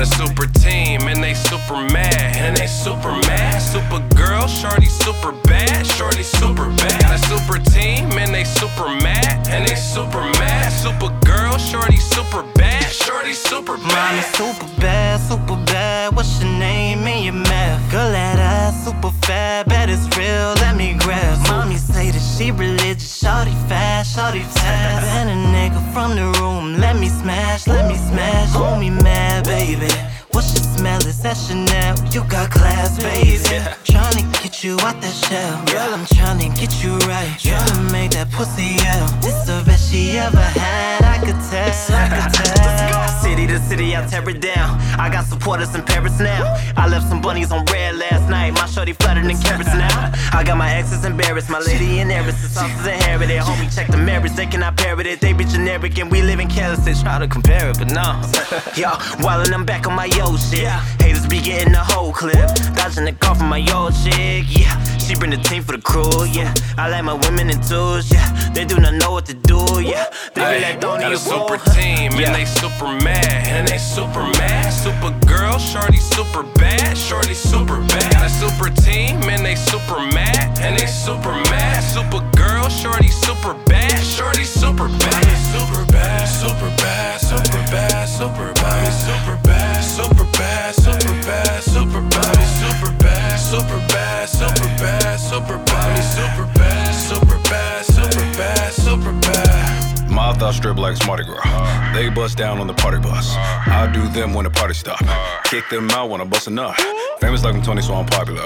Got a super team and they super mad, and they super mad. Super girl, shorty super bad, shorty super bad. Got a super team and they super mad, and they super mad. Super girl, shorty super bad, shorty super bad. Mommy super bad, what's your name and your math? Girl, that ass super fat, bet it's real, let me grab. Mommy say that she religious, shorty fast, and a nigga from the room, let me smash, homie mad, baby. What you smell is that Chanel, you got class, baby. Tryna get you out that shell, girl, I'm tryna get you right. Tryna make that pussy yell. This the best she ever had, I could tell. City to city, I tear it down. I got supporters in Paris now. I left some bunnies on red last night. My shorty flooded in carrots now. I got my exes embarrassed, my lady in Eris. The sauces inherited, homie check the merits. They cannot parrot it, they be generic and we live in careless. They try to compare it, but no. Yo, while I'm back on my yo shit. Haters be getting the whole clip. Dodging the call from my old chick, yeah. She bring the team for the crew, yeah. I like my women in twos, yeah. They do not know what to do, yeah. They be like, don't got even a super team and they super mad, and they super mad. Super girl, shorty super bad, shorty super bad. Got a super team and they super mad, and they super mad. Super girl, shorty super bad, shorty super bad. Super bad, super bad, super bad, super bad, super bad, super bad, super bad, super bad, super bad, super bad, super bad, super bad, super bad, super bad, super bad, super bad. My thoughts strip like Mardi Gras. They bust down on the party bus. I do them when the party stop. Kick them out when I bust a nut. Famous like I'm Tony, so I'm popular.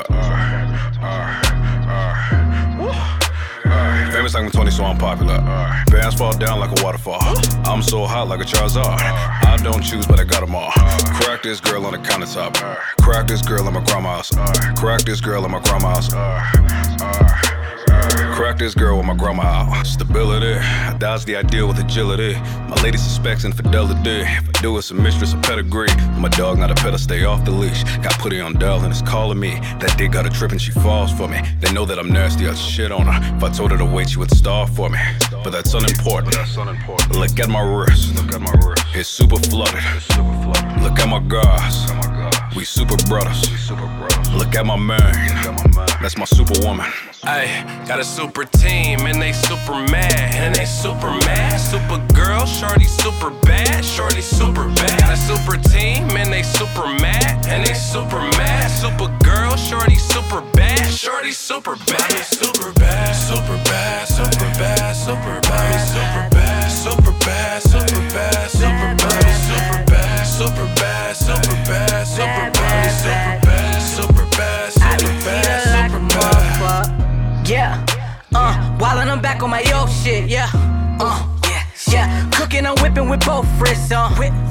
Famous like I'm 20, so I'm popular. Bands fall down like a waterfall. I'm so hot like a Charizard. I don't choose, but I got them all. Crack this girl on the countertop. Crack this girl in my grandma's house. Crack this girl in my grandma's house. Crack this girl with my grandma out. Stability, I dodge the ideal with agility. My lady suspects infidelity. If I do, it's a mistress of pedigree. My dog, not a pet, I stay off the leash. Got putty on Dell and it's calling me. That dick got a trip and she falls for me. They know that I'm nasty, I'd shit on her. If I told her to wait, she would starve for me. But that's unimportant. Look at my wrist. It's super flooded. Look at my guys. We super brothers. Look at my man. That's my superwoman. Ayy, got a super team and they super mad, and they super mad. Super girl, shorty super bad, shorty super bad. Got a super team and they super mad, and they super mad. Super girl, shorty super bad, shorty super bad. Super bad, super bad, super bad, super bad, super bad, super bad, super bad, super bad, super bad, super bad, super bad, super bad, super bad, super bad, super bad, super bad. Yeah, while I'm back on my yo shit, yeah, yeah. Cooking, I'm whipping with both wrists on,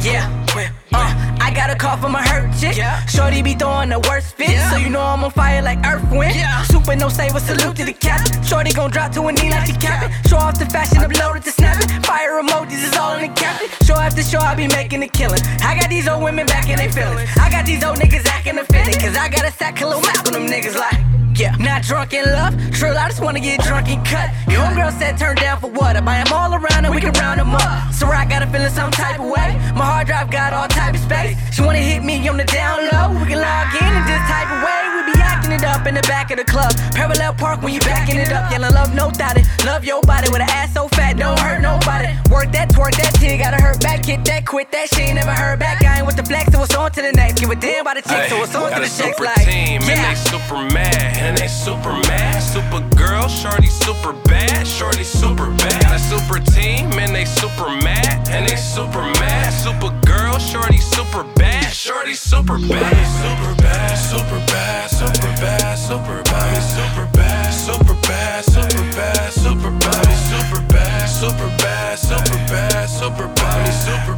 I got a call from a hurt chick. Shorty be throwing the worst spit, so you know I'm on fire like Earth Wind. Super no saver, salute to the captain. Shorty gon' drop to a knee like she capping. Show off the fashion, upload it to snapping. Fire emojis is all in the captain. Show after show, I be making a killing. I got these old women back in their feelings. I got these old niggas acting offended, cause I got a sack of little mouth on them niggas like. Yeah, not drunk in love, trill, I just wanna get drunk and cut. Your homegirl said turn down for what? I buy them all around and we can round them up. So I got a feeling some type of way. My hard drive got all type of space. She wanna hit me on the down low. We can log in this type of way. We be acting it up in the back of the club. Parallel park when you backing it up. Yelling love, no doubt it. Love your body with an ass so fat, don't hurt nobody. Work that, twerk that shit, gotta hurt back. Hit that, quit that shit, ain't never heard back. I ain't with the flex, so it's on to the next. Give a damn by the chick, so it's on to the chicks like. Team, and they super mad, and they super mad. Super girl, shorty super bad, shorty super bad. Got a super team and they super mad, and they super mad. Super girl, shorty super bad, shorty super bad. Super bad, super bad, super bad, super bad, super bad, super bad, super bad, super bad, super bad, super bad, super bad, super bad, super